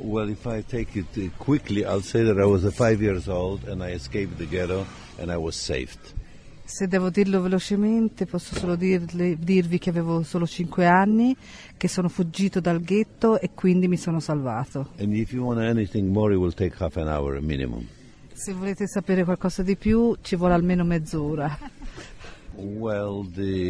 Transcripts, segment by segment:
Well, if I take it quickly, I'll say that I was 5 years old and I escaped the ghetto and I was saved. Se devo dirlo velocemente, posso solo dirvi che avevo solo 5 anni, che sono fuggito dal ghetto e quindi mi sono salvato. And if you want anything more, it will take half an hour minimum. Se volete sapere qualcosa di più, ci vuole almeno mezz'ora. Well,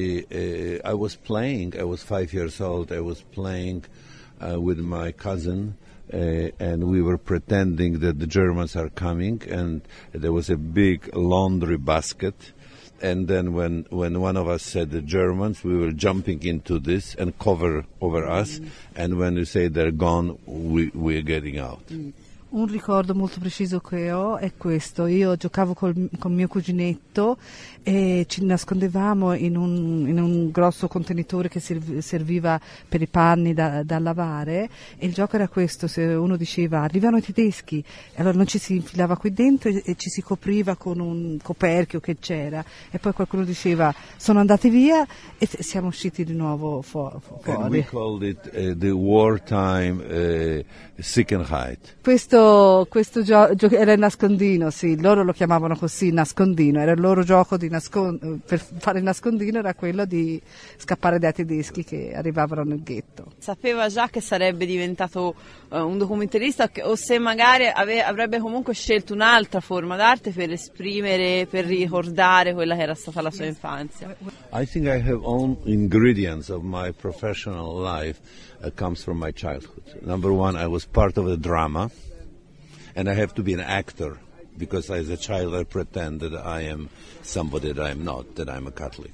I was 5 years old, I was playing with my cousin, and we were pretending that the Germans are coming, and there was a big laundry basket. And then when one of us said the Germans, we were jumping into this and cover over us. And when we say they're gone, we're getting out. Un ricordo molto preciso che ho è questo: io giocavo con mio cuginetto e ci nascondevamo in un grosso contenitore che serviva per i panni da lavare, e il gioco era questo: se uno diceva arrivano i tedeschi, allora non ci si infilava qui dentro e ci si copriva con un coperchio che c'era, e poi qualcuno diceva sono andati via e siamo usciti di nuovo fuori. And we called it the wartime Sicherheit. Questo gioco era il nascondino, sì, loro lo chiamavano così, nascondino, era il loro gioco per fare il nascondino era quello di scappare dai tedeschi che arrivavano nel ghetto. Sapeva già che sarebbe diventato un documentarista, o se magari avrebbe comunque scelto un'altra forma d'arte per esprimere, per ricordare quella che era stata la sua infanzia? I think I have all ingredients of my professional life comes from my childhood. Number one, I was part of the drama. And I have to be an actor, because as a child I pretend that I am somebody that I'm not, that I'm a Catholic.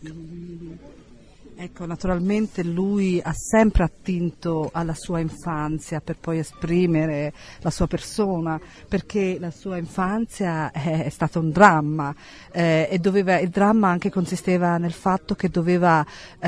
Ecco, naturalmente lui ha sempre attinto alla sua infanzia per poi esprimere la sua persona, perché la sua infanzia è stata un dramma, e il dramma anche consisteva nel fatto che doveva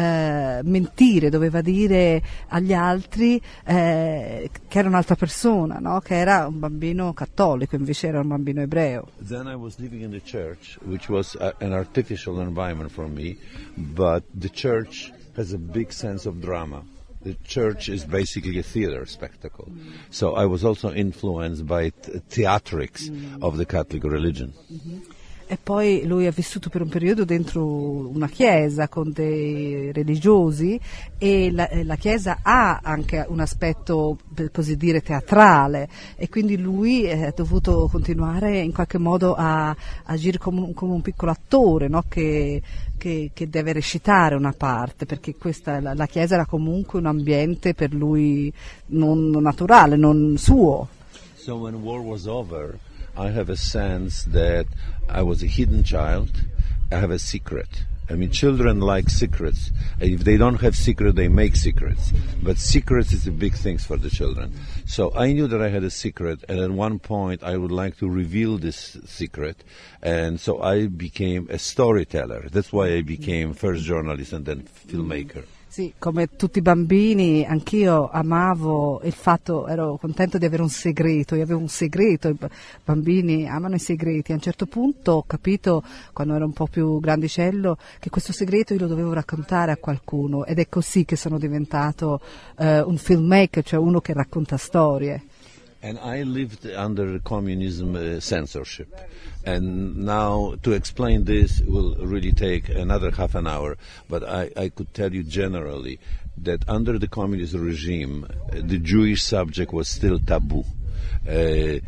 mentire, doveva dire agli altri che era un'altra persona, no? Che era un bambino cattolico, invece era un bambino ebreo. Then I was living in the church, which was an artificial environment for me, but the church has a big sense of drama. The church is basically a theater spectacle. So I was also influenced by theatrics of the Catholic religion. E poi lui ha vissuto per un periodo dentro una chiesa con dei religiosi, e la chiesa ha anche un aspetto, per così dire, teatrale, e quindi lui ha dovuto continuare in qualche modo a agire come un piccolo attore, no? che deve recitare una parte, perché la chiesa era comunque un ambiente per lui non naturale, non suo. So when war was over, I have a sense that I was a hidden child. I have a secret. I mean, children like secrets. If they don't have secrets, they make secrets. But secrets is a big thing for the children. So I knew that I had a secret, and at one point I would like to reveal this secret. And so I became a storyteller. That's why I became first journalist and then filmmaker. Sì, come tutti i bambini, anch'io amavo il fatto, ero contento di avere un segreto, io avevo un segreto, i bambini amano i segreti. A un certo punto ho capito, quando ero un po' più grandicello, che questo segreto io lo dovevo raccontare a qualcuno, ed è così che sono diventato un filmmaker, cioè uno che racconta storie. And I lived under communism censorship. And now to explain this will really take another half an hour. But I could tell you generally that under the communist regime, the Jewish subject was still taboo. There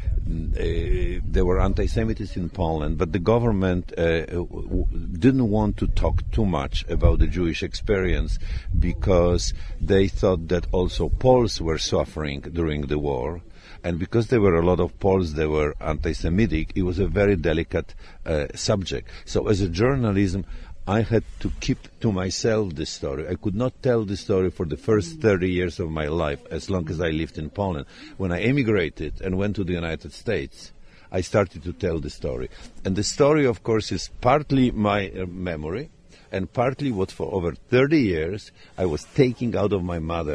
were anti-Semitism in Poland, but the government didn't want to talk too much about the Jewish experience, because they thought that also Poles were suffering during the war. And because there were a lot of Poles that were anti-Semitic, it was a very delicate subject. So as a journalism, I had to keep to myself this story. I could not tell this story for the first 30 years of my life, as long as I lived in Poland. When I emigrated and went to the United States, I started to tell the story. And the story, of course, is partly my memory, and partly what for over 30 years I was taking out of my mother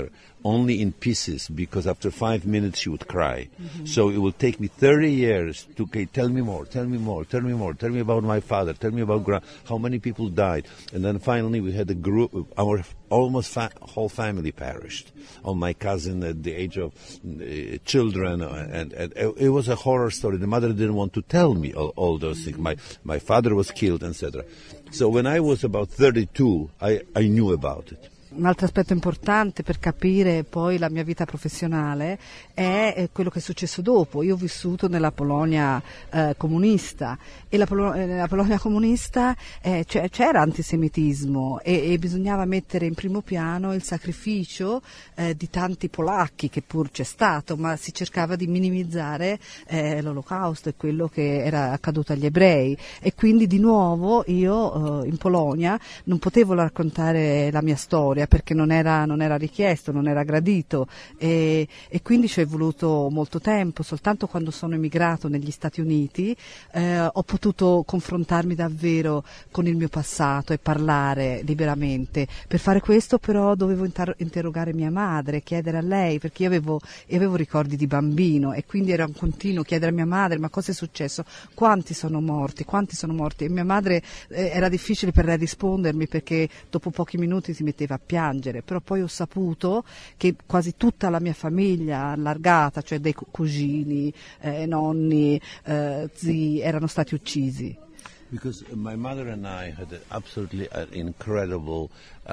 only in pieces, because after 5 minutes she would cry. So it will take me 30 years to tell me more, tell me more, tell me more, tell me about my father, tell me about how many people died. And then finally we had a group, our almost whole family perished. All my cousin at the age of children, and it was a horror story. The mother didn't want to tell me all those things. My father was killed, etc. So when I was about 32, I knew about it. Un altro aspetto importante per capire poi la mia vita professionale è quello che è successo dopo. Io ho vissuto nella Polonia comunista, e nella Polonia comunista c'era antisemitismo e bisognava mettere in primo piano il sacrificio di tanti polacchi, che pur c'è stato, ma si cercava di minimizzare l'Olocausto e quello che era accaduto agli ebrei. E quindi di nuovo io in Polonia non potevo raccontare la mia storia, perché non era richiesto, non era gradito, e quindi ci è voluto molto tempo. Soltanto quando sono emigrato negli Stati Uniti ho potuto confrontarmi davvero con il mio passato e parlare liberamente. Per fare questo però dovevo interrogare mia madre, chiedere a lei, perché io avevo ricordi di bambino, e quindi era un continuo chiedere a mia madre: ma cosa è successo? Quanti sono morti? E mia madre era difficile per lei rispondermi, perché dopo pochi minuti si metteva a piangere. Però poi ho saputo che quasi tutta la mia famiglia allargata, cioè dei cugini, nonni, zii, erano stati uccisi. Because my mother and I had absolutely an incredible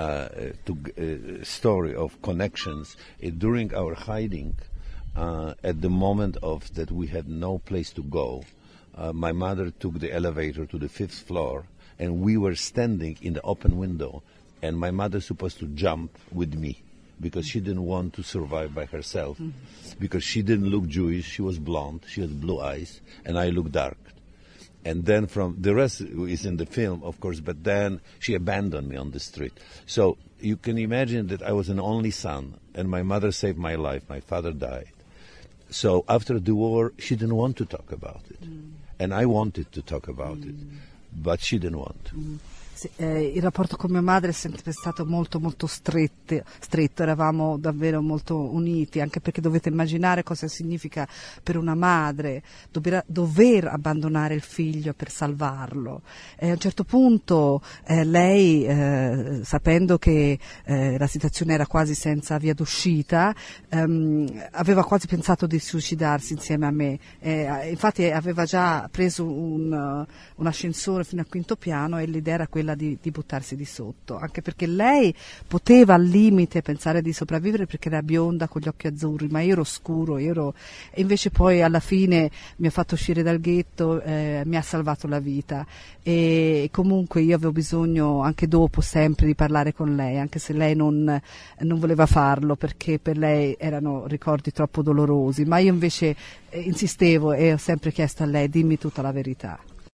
story of connections during our hiding. At the moment that we had no place to go, my mother took the elevator to the 5th floor, and we were standing in the open window. And my mother supposed to jump with me, because she didn't want to survive by herself, because she didn't look Jewish. She was blonde, she had blue eyes, and I looked dark. And then from the rest is in the film, of course, but then she abandoned me on the street. So you can imagine that I was an only son, and my mother saved my life. My father died. So after the war, she didn't want to talk about it. And I wanted to talk about it, but she didn't want to. Il rapporto con mia madre è sempre stato molto molto stretto, eravamo davvero molto uniti, anche perché dovete immaginare cosa significa per una madre dover abbandonare il figlio per salvarlo. A un certo punto lei, sapendo che la situazione era quasi senza via d'uscita, aveva quasi pensato di suicidarsi insieme a me. Infatti aveva già preso un ascensore fino al 5° piano, e l'idea era quella di buttarsi di sotto, anche perché lei poteva al limite pensare di sopravvivere, perché era bionda con gli occhi azzurri, ma io ero scuro, e invece poi alla fine mi ha fatto uscire dal ghetto, mi ha salvato la vita. E comunque io avevo bisogno anche dopo sempre di parlare con lei, anche se lei non voleva farlo, perché per lei erano ricordi troppo dolorosi, ma io invece insistevo e ho sempre chiesto a lei: dimmi tutta la verità.